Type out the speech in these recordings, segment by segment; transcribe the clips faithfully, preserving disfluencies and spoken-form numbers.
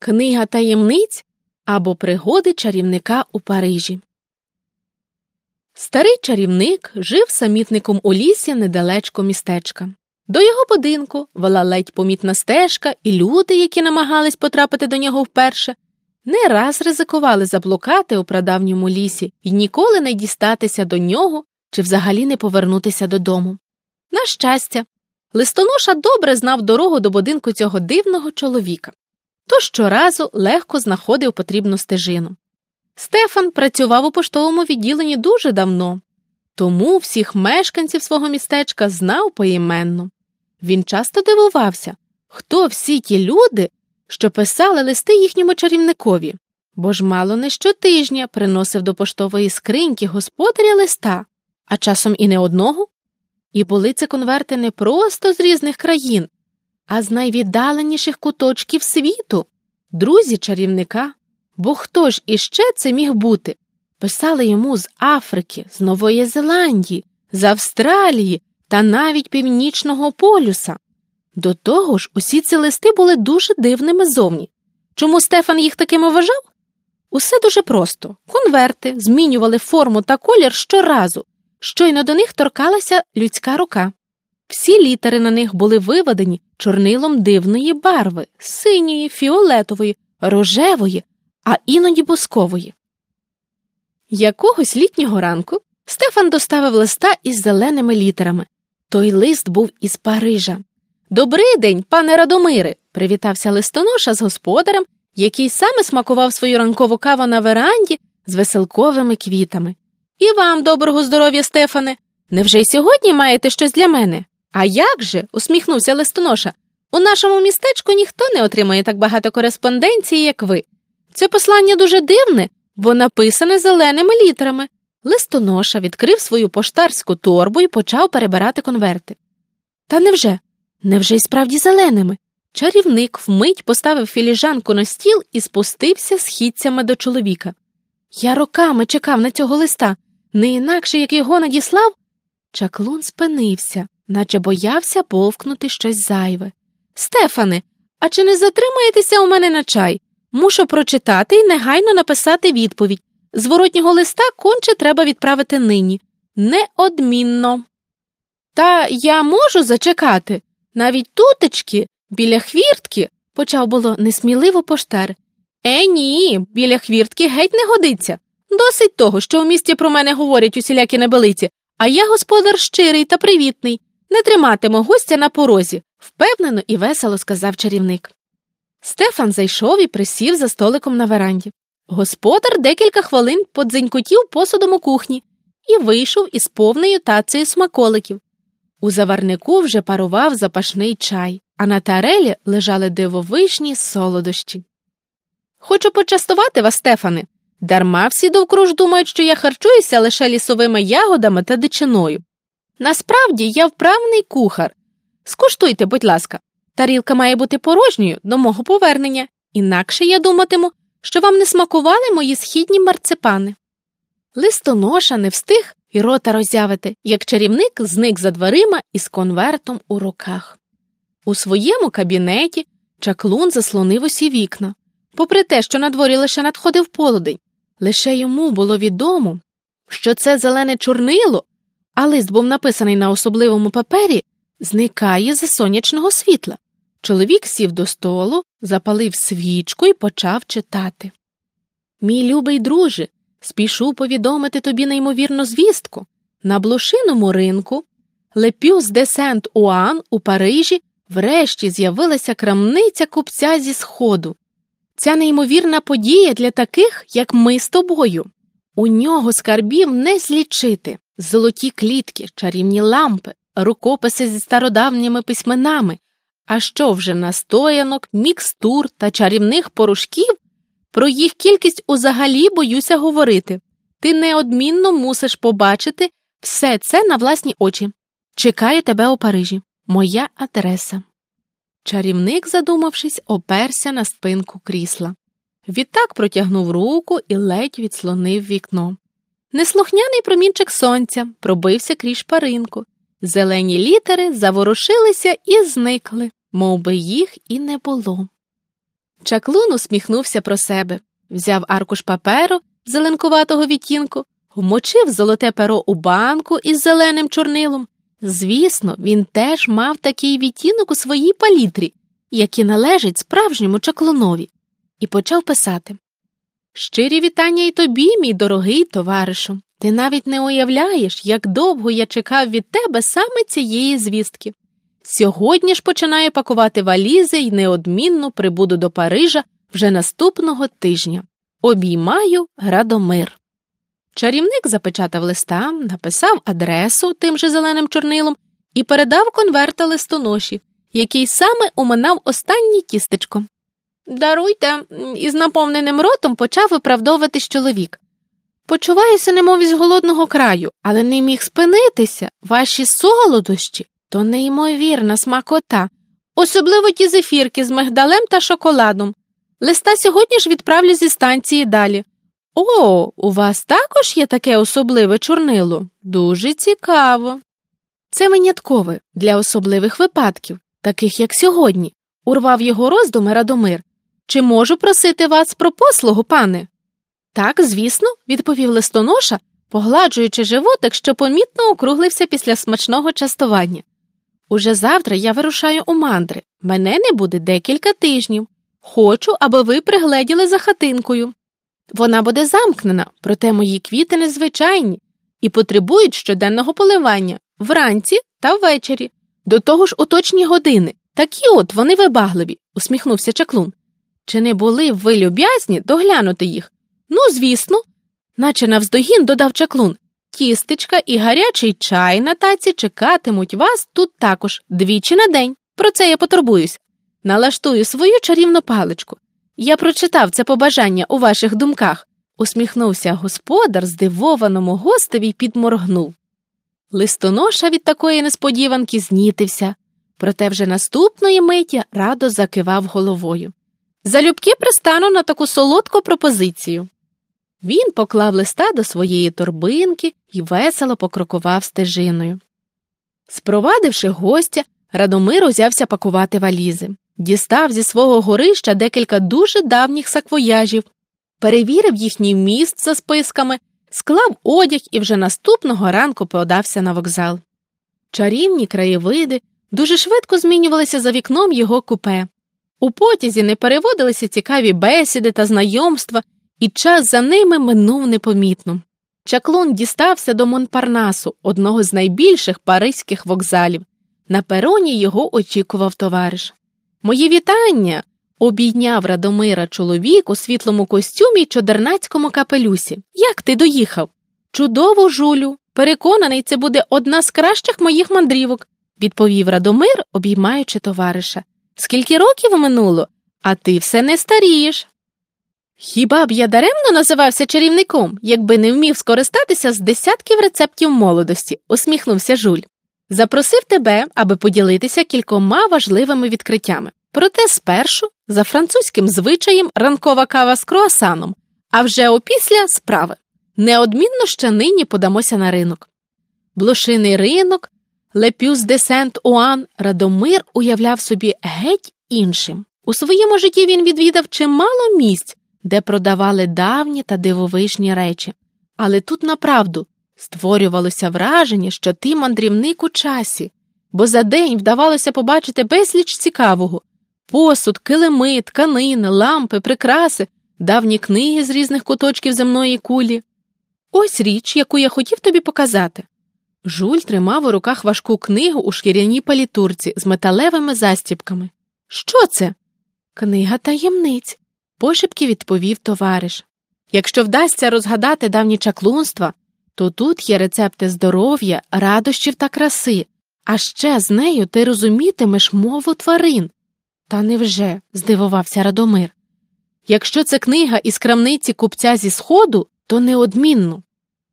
Книга таємниць або пригоди чарівника у Парижі. Старий чарівник жив самітником у лісі недалечко містечка. До його будинку вела ледь помітна стежка, і люди, які намагались потрапити до нього вперше, не раз ризикували заблукати у прадавньому лісі і ніколи не дістатися до нього чи взагалі не повернутися додому. На щастя, листоноша добре знав дорогу до будинку цього дивного чоловіка, тож щоразу легко знаходив потрібну стежину. Стефан працював у поштовому відділенні дуже давно, тому всіх мешканців свого містечка знав поіменно. Він часто дивувався, хто всі ті люди, що писали листи їхньому чарівникові, бо ж мало не щотижня приносив до поштової скриньки господаря листа, а часом і не одного. І були це конверти не просто з різних країн, а з найвіддаленіших куточків світу, друзі чарівника. Бо хто ж іще це міг бути? Писали йому з Африки, з Нової Зеландії, з Австралії та навіть Північного полюса. До того ж, усі ці листи були дуже дивними зовні. Чому Стефан їх такими вважав? Усе дуже просто. Конверти змінювали форму та колір щоразу, щойно до них торкалася людська рука. Всі літери на них були виведені чорнилом дивної барви – синьої, фіолетової, рожевої, а іноді бускової. Якогось літнього ранку Стефан доставив листа із зеленими літерами. Той лист був із Парижа. «Добрий день, пане Радомире!» – привітався листоноша з господарем, який саме смакував свою ранкову каву на веранді з веселковими квітами. «І вам доброго здоров'я, Стефане! Невже й сьогодні маєте щось для мене?» «А як же?» – усміхнувся листоноша. «У нашому містечку ніхто не отримає так багато кореспонденції, як ви. Це послання дуже дивне, бо написане зеленими літерами». Листоноша відкрив свою поштарську торбу і почав перебирати конверти. Та невже? Невже й справді зеленими? Чарівник вмить поставив філіжанку на стіл і спустився східцями до чоловіка. «Я роками чекав на цього листа, не інакше, як його надіслав». Чаклун спинився, наче боявся повкнути щось зайве. «Стефане, а чи не затримаєтеся у мене на чай? Мушу прочитати і негайно написати відповідь. Зворотнього листа конче треба відправити нині. Неодмінно». «Та я можу зачекати? Навіть тутечки, біля хвіртки», – почав було несміливо поштар. «Е, ні, біля хвіртки геть не годиться. Досить того, що у місті про мене говорять усілякі небелиці, а я господар щирий та привітний. Не триматиму гостя на порозі», – впевнено і весело сказав чарівник. Стефан зайшов і присів за столиком на веранді. Господар декілька хвилин подзенькотів посудом у кухні і вийшов із повною тацею смаколиків. У заварнику вже парував запашний чай, а на тарелі лежали дивовижні солодощі. «Хочу почастувати вас, Стефане. Дарма всі довкруж думають, що я харчуюся лише лісовими ягодами та дичиною. Насправді я вправний кухар. Скуштуйте, будь ласка. Тарілка має бути порожньою до мого повернення, інакше я думатиму, що вам не смакували мої східні марципани». Листоноша не встиг і рота роззявити, як чарівник зник за дверима із конвертом у руках. У своєму кабінеті чаклун заслонив усі вікна. Попри те, що на дворі лише надходив полудень, лише йому було відомо, що це зелене чорнило, а лист був написаний на особливому папері, зникає з сонячного світла. Чоловік сів до столу, запалив свічку і почав читати. «Мій любий друже, спішу повідомити тобі неймовірну звістку. На блошиному ринку Le Puce de Saint-Ouen у Парижі врешті з'явилася крамниця купця зі Сходу. Ця неймовірна подія для таких, як ми з тобою. У нього скарбів не злічити. Золоті клітки, чарівні лампи, рукописи зі стародавніми письменами, а що вже настоянок, мікстур та чарівних порошків, про їх кількість узагалі боюся говорити. Ти неодмінно мусиш побачити все це на власні очі. Чекаю тебе у Парижі. Моя адреса». Чарівник, задумавшись, оперся на спинку крісла. Відтак протягнув руку і ледь відслонив вікно. Неслухняний промінчик сонця пробився крізь шпаринку. Зелені літери заворушилися і зникли, мов би їх і не було. Чаклун усміхнувся про себе, взяв аркуш паперу зеленкуватого відтінку, вмочив золоте перо у банку із зеленим чорнилом. Звісно, він теж мав такий відтінок у своїй палітрі, який належить справжньому чаклунові, і почав писати. «Щирі вітання й тобі, мій дорогий товаришу. Ти навіть не уявляєш, як довго я чекав від тебе саме цієї звістки. Сьогодні ж починаю пакувати валізи й неодмінно прибуду до Парижа вже наступного тижня. Обіймаю, Радомир». Чарівник запечатав листа, написав адресу тим же зеленим чорнилом і передав конверта листоноші, який саме уминав останнє тістечко. «Даруйте», – із наповненим ротом почав виправдовуватись чоловік. «Почуваюся немов із голодного краю, але не міг спинитися. Ваші солодощі – то неймовірна смакота, особливо ті зефірки з мигдалем та шоколадом. Листа сьогодні ж відправлю зі станції далі. О, у вас також є таке особливе чорнило? Дуже цікаво». «Це виняткове, для особливих випадків, таких як сьогодні», – урвав його роздуми Радомир. «Чи можу просити вас про послугу, пане?» «Так, звісно», – відповів листоноша, погладжуючи животик, що помітно округлився після смачного частування. «Уже завтра я вирушаю у мандри. Мене не буде декілька тижнів. Хочу, аби ви пригледіли за хатинкою. Вона буде замкнена, проте мої квіти незвичайні і потребують щоденного поливання вранці та ввечері. До того ж у точні години. Такі от вони вибагливі», – усміхнувся чаклун. «Чи не були б ви люб'язні доглянути їх?» «Ну, звісно», – наче навздогін додав чаклун. «Тістечка і гарячий чай на таці чекатимуть вас тут також двічі на день. Про це я потурбуюсь. Налаштую свою чарівну паличку. Я прочитав це побажання у ваших думках», – усміхнувся господар здивованому гостеві й підморгнув. Листоноша від такої несподіванки знітився, проте вже наступної миті радо закивав головою. «Залюбки пристану на таку солодку пропозицію». Він поклав листа до своєї торбинки і весело покрокував стежиною. Спровадивши гостя, Радомир узявся пакувати валізи. Дістав зі свого горища декілька дуже давніх саквояжів, перевірив їхній вміст за списками, склав одяг і вже наступного ранку подався на вокзал. Чарівні краєвиди дуже швидко змінювалися за вікном його купе. У потязі не переводилися цікаві бесіди та знайомства, і час за ними минув непомітно. Чаклун дістався до Монпарнасу, одного з найбільших паризьких вокзалів. На пероні його очікував товариш. «Мої вітання!» – обійняв Радомира чоловік у світлому костюмі й чодернацькому капелюсі. «Як ти доїхав?» «Чудово, жулю! Переконаний, це буде одна з кращих моїх мандрівок», – відповів Радомир, обіймаючи товариша. «Скільки років минуло? А ти все не старієш». «Хіба б я даремно називався чарівником, якби не вмів скористатися з десятків рецептів молодості?» – усміхнувся Жуль. «Запросив тебе, аби поділитися кількома важливими відкриттями. Проте спершу, за французьким звичаєм, ранкова кава з круасаном, а вже опісля – справи. Неодмінно ще нині подамося на ринок». Блошиний ринок, Le Puce de Saint-Ouen Радомир уявляв собі геть іншим. У своєму житті він відвідав чимало місць, де продавали давні та дивовижні речі. Але тут направду створювалося враження, що ти мандрівник у часі, бо за день вдавалося побачити безліч цікавого. Посуд, килими, тканини, лампи, прикраси, давні книги з різних куточків земної кулі. Ось річ, яку я хотів тобі показати. Жуль тримав у руках важку книгу у шкіряній палітурці з металевими застібками. «Що це?» «Книга таємниць», – пошепки відповів товариш. «Якщо вдасться розгадати давні чаклунства, то тут є рецепти здоров'я, радощів та краси, а ще з нею ти розумітимеш мову тварин». «Та невже?» – здивувався Радомир. «Якщо це книга із крамниці купця зі Сходу, то неодмінно».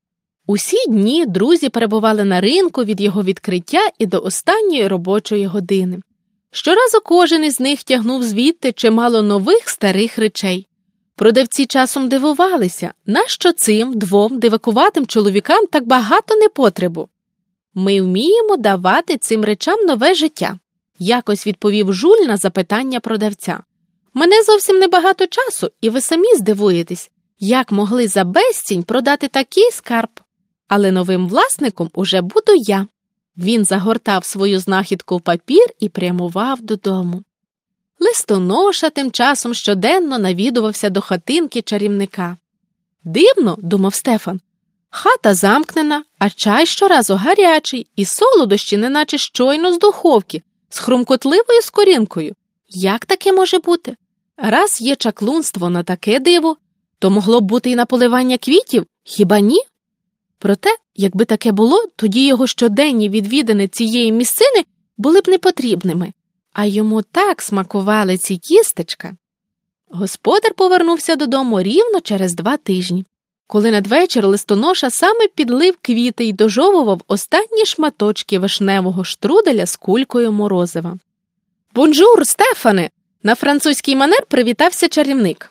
Усі дні друзі перебували на ринку від його відкриття і до останньої робочої години. Щоразу кожен із них тягнув звідти чимало нових старих речей. Продавці часом дивувалися, нащо цим двом дивакуватим чоловікам так багато непотребу. «Ми вміємо давати цим речам нове життя», – якось відповів Жуль на запитання продавця. Мене зовсім небагато часу, і ви самі здивуєтесь, як могли за безцінь продати такий скарб. Але новим власником уже буду я. Він загортав свою знахідку в папір і прямував додому. Листоноша тим часом щоденно навідувався до хатинки чарівника. Дивно, думав Стефан, хата замкнена, а чай щоразу гарячий, і солодощі неначе щойно з духовки, з хрумкотливою скоринкою. Як таке може бути? Раз є чаклунство на таке диво, то могло б бути і на поливання квітів, хіба ні? Проте, якби таке було, тоді його щоденні відвідини цієї місцини були б непотрібними, а йому так смакували ці тістечка. Господар повернувся додому рівно через два тижні, коли надвечір листоноша саме підлив квіти й дожовував останні шматочки вишневого штруделя з кулькою морозива. «Бонжур, Стефане!» – на французький манер привітався чарівник.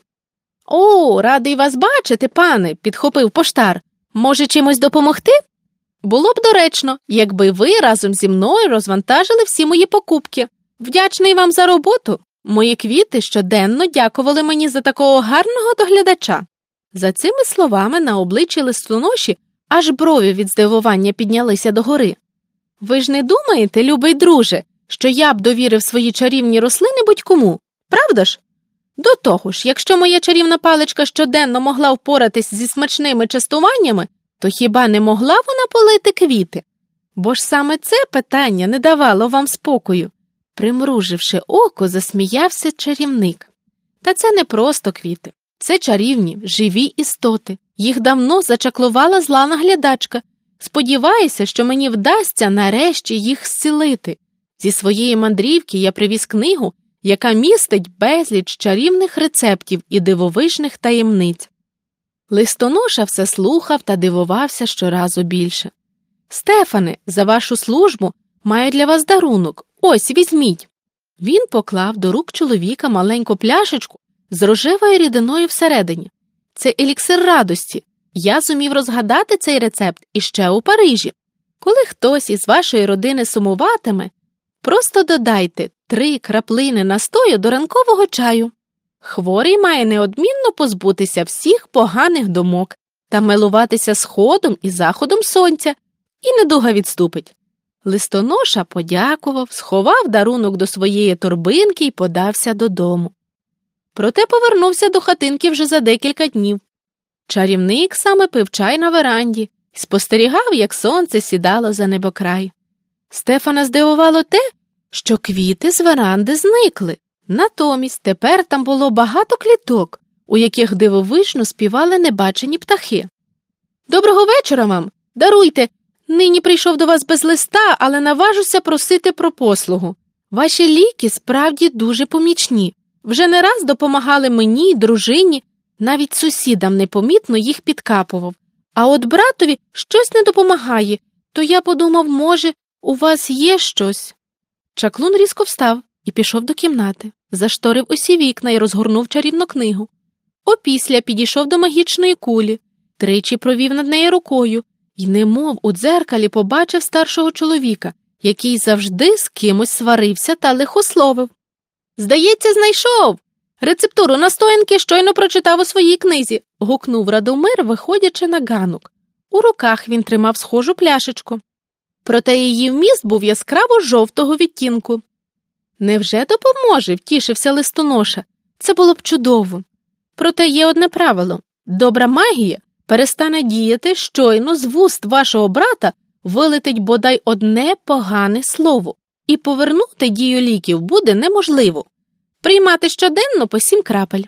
«О, радий вас бачити, пане!» – підхопив поштар. «Може, чимось допомогти?» «Було б доречно, якби ви разом зі мною розвантажили всі мої покупки. Вдячний вам за роботу. Мої квіти щоденно дякували мені за такого гарного доглядача». За цими словами на обличчі листоноші аж брові від здивування піднялися догори. «Ви ж не думаєте, любий друже, що я б довірив свої чарівні рослини будь-кому, правда ж? До того ж, якщо моя чарівна паличка щоденно могла впоратись зі смачними частуваннями, то хіба не могла вона полити квіти? Бо ж саме це питання не давало вам спокою». Примруживши око, засміявся чарівник. Та це не просто квіти. Це чарівні, живі істоти. Їх давно зачаклувала зла наглядачка. Сподіваюся, що мені вдасться нарешті їх зцілити. Зі своєї мандрівки я привіз книгу, яка містить безліч чарівних рецептів і дивовижних таємниць. Листоноша все слухав та дивувався щоразу більше. «Стефане, за вашу службу маю для вас дарунок. Ось, візьміть». Він поклав до рук чоловіка маленьку пляшечку з рожевою рідиною всередині. Це еліксир радості. Я зумів розгадати цей рецепт іще у Парижі. Коли хтось із вашої родини сумуватиме, просто додайте три краплини настою до ранкового чаю. Хворий має неодмінно позбутися всіх поганих думок та милуватися сходом і заходом сонця, і недуга відступить. Листоноша подякував, сховав дарунок до своєї торбинки і подався додому. Проте повернувся до хатинки вже за декілька днів. Чарівник саме пив чай на веранді і спостерігав, як сонце сідало за небокрай. Стефана здивувало те, що квіти з веранди зникли. Натомість тепер там було багато кліток, у яких дивовижно співали небачені птахи. «Доброго вечора вам! Даруйте! Нині прийшов до вас без листа, але наважуся просити про послугу. Ваші ліки справді дуже помічні. Вже не раз допомагали мені й дружині, навіть сусідам непомітно їх підкапував. А от братові щось не допомагає, то я подумав, може, у вас є щось?» Чаклун різко встав і пішов до кімнати, зашторив усі вікна і розгорнув чарівну книгу. Опісля підійшов до магічної кулі, тричі провів над нею рукою і немов у дзеркалі побачив старшого чоловіка, який завжди з кимось сварився та лихословив. «Здається, знайшов! Рецептуру настоянки щойно прочитав у своїй книзі», – гукнув Радомир, виходячи на ганок. У руках він тримав схожу пляшечку. Проте її вміст був яскраво жовтого відтінку. «Невже допоможе?» – втішився листоноша. «Це було б чудово. Проте є одне правило. Добра магія перестане діяти, щойно з вуст вашого брата вилетить бодай одне погане слово, і повернути дію ліків буде неможливо. Приймати щоденно по сім крапель».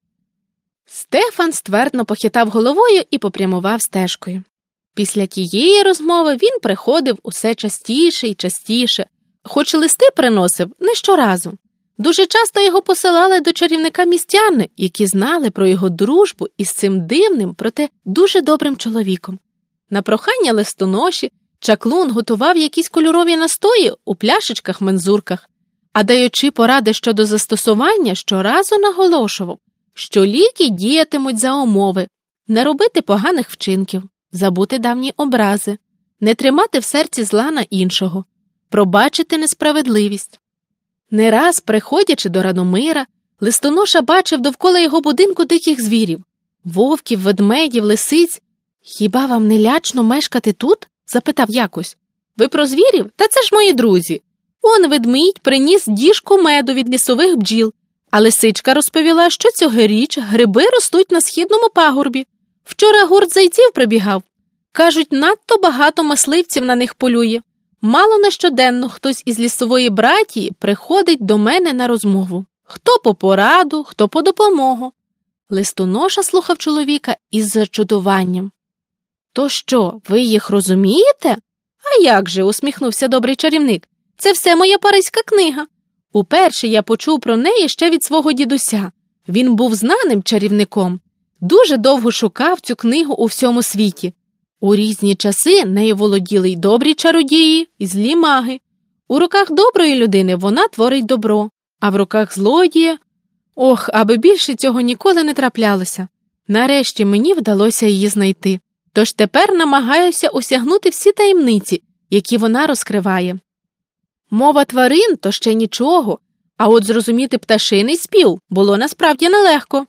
Стефан ствердно похитав головою і попрямував стежкою. Після тієї розмови він приходив усе частіше і частіше, хоч листи приносив не щоразу. Дуже часто його посилали до чарівника містяни, які знали про його дружбу із цим дивним, проте дуже добрим чоловіком. На прохання листоноші чаклун готував якісь кольорові настої у пляшечках-мензурках, а даючи поради щодо застосування, щоразу наголошував, що ліки діятимуть за умови не робити поганих вчинків, забути давні образи, не тримати в серці зла на іншого, пробачити несправедливість. Не раз, приходячи до Радомира, Листоноша бачив довкола його будинку диких звірів – вовків, ведмедів, лисиць. «Хіба вам не лячно мешкати тут?» – запитав якось. «Ви про звірів? Та це ж мої друзі. Он ведмідь приніс діжку меду від лісових бджіл, а лисичка розповіла, що цьогоріч гриби ростуть на східному пагорбі. Вчора гурт зайців прибігав. Кажуть, надто багато мисливців на них полює. Мало не щоденно хтось із лісової братії приходить до мене на розмову. Хто по пораду, хто по допомогу». Листоноша слухав чоловіка із зачудуванням. «То що, ви їх розумієте?» «А як же?» – усміхнувся добрий чарівник. «Це все моя паризька книга. Уперше я почув про неї ще від свого дідуся. Він був знаним чарівником. Дуже довго шукав цю книгу у всьому світі. У різні часи нею володіли й добрі чародії, і злі маги. У руках доброї людини вона творить добро, а в руках злодія… Ох, аби більше цього ніколи не траплялося. Нарешті мені вдалося її знайти. Тож тепер намагаюся осягнути всі таємниці, які вона розкриває. Мова тварин – то ще нічого, а от зрозуміти пташиний спів було насправді нелегко».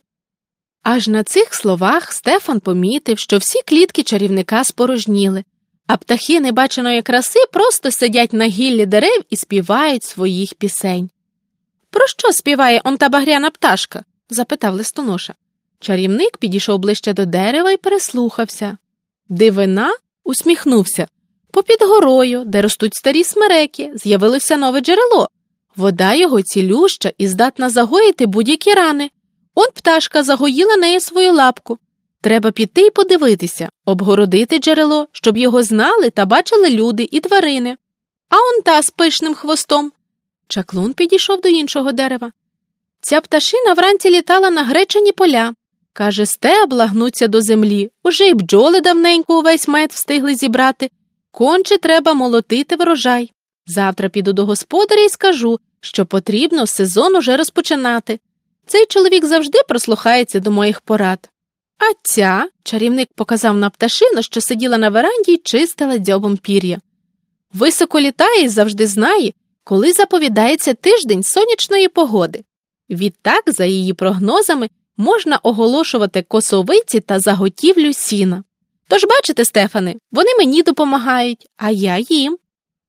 Аж на цих словах Стефан помітив, що всі клітки чарівника спорожніли, а птахи небаченої краси просто сидять на гіллі дерев і співають своїх пісень. «Про що співає он та багряна пташка?» – запитав листоноша. Чарівник підійшов ближче до дерева і переслухався. Дивина усміхнувся. Попід горою, де ростуть старі смереки, з'явилося нове джерело. Вода його цілюща і здатна загоїти будь-які рани. Он пташка загоїла нею свою лапку. Треба піти й подивитися, обгородити джерело, щоб його знали та бачили люди і тварини. А он та з пишним хвостом. Чаклун підійшов до іншого дерева. Ця пташина вранці літала на гречані поля. Каже, стебла гнуться до землі, уже й бджоли давненько увесь мед встигли зібрати. Конче треба молотити врожай. Завтра піду до господаря і скажу, що потрібно сезон уже розпочинати. Цей чоловік завжди прослухається до моїх порад. А ця, чарівник показав на пташину, що сиділа на веранді й чистила дзьобом пір'я. Високо літає і завжди знає, коли заповідається тиждень сонячної погоди. Відтак, за її прогнозами, можна оголошувати косовиці та заготівлю сіна. Тож, бачите, Стефане, вони мені допомагають, а я їм.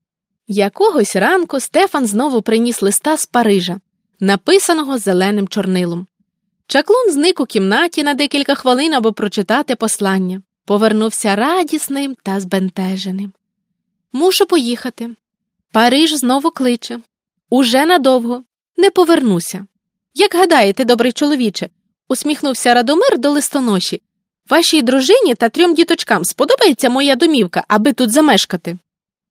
Якогось ранку Стефан знову приніс листа з Парижа, написаного зеленим чорнилом. Чаклун зник у кімнаті на декілька хвилин, аби прочитати послання. Повернувся радісним та збентеженим. «Мушу поїхати. Париж знову кличе. Уже надовго. Не повернуся. Як гадаєте, добрий чоловіче?» – усміхнувся Радомир до листоноші. «Вашій дружині та трьом діточкам сподобається моя домівка, аби тут замешкати?»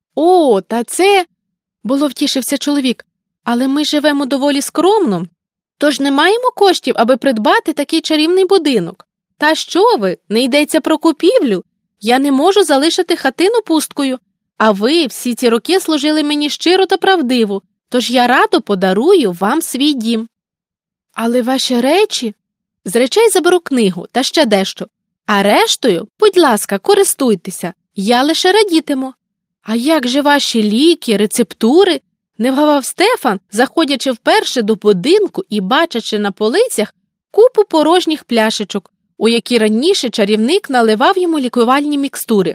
«О, та це…» – було втішився чоловік. «Але ми живемо доволі скромно, тож не маємо коштів, аби придбати такий чарівний будинок. Та що ви, не йдеться про купівлю? Я не можу залишити хатину пусткою, а ви всі ці роки служили мені щиро та правдиво, тож я радо подарую вам свій дім». «Але ваші речі…» «З речей заберу книгу та ще дещо. А рештою, будь ласка, користуйтеся, я лише радітиму». «А як же ваші ліки, рецептури?» – не вгавав Стефан, заходячи вперше до будинку і бачачи на полицях купу порожніх пляшечок, у які раніше чарівник наливав йому лікувальні мікстури.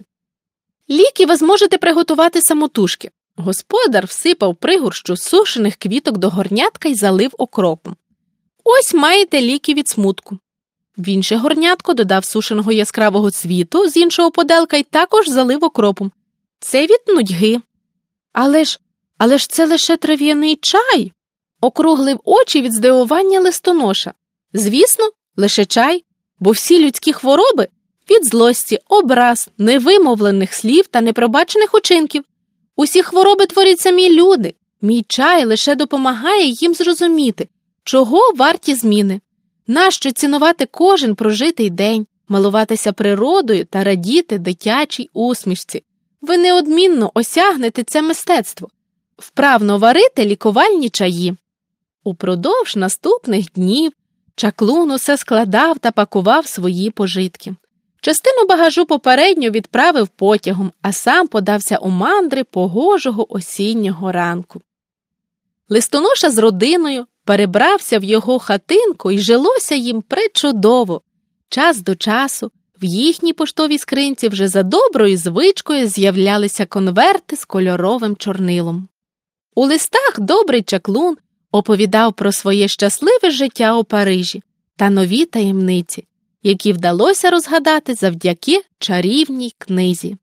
«Ліки ви зможете приготувати самотужки». Господар всипав пригорщу сушених квіток до горнятка й залив окропом. «Ось маєте ліки від смутку». В інше горнятко додав сушеного яскравого цвіту з іншого поделка й також залив окропом. «Це від нудьги». «Але ж, але ж це лише трав'яний чай», – округлив очі від здивування листоноша. «Звісно, лише чай, бо всі людські хвороби – від злості, образ, невимовлених слів та непробачених учинків. Усі хвороби творять самі люди. Мій чай лише допомагає їм зрозуміти, чого варті зміни. Нащо цінувати кожен прожитий день, милуватися природою та радіти дитячій усмішці? Ви неодмінно осягнете це мистецтво. Вправно варити лікувальні чаї». Упродовж наступних днів Чаклун усе складав та пакував свої пожитки. Частину багажу попередньо відправив потягом, а сам подався у мандри погожого осіннього ранку. Листоноша з родиною перебрався в його хатинку і жилося їм пречудово. Час до часу в їхній поштовій скринці вже за доброю звичкою з'являлися конверти з кольоровим чорнилом. У листах добрий чаклун оповідав про своє щасливе життя у Парижі та нові таємниці, які вдалося розгадати завдяки чарівній книзі.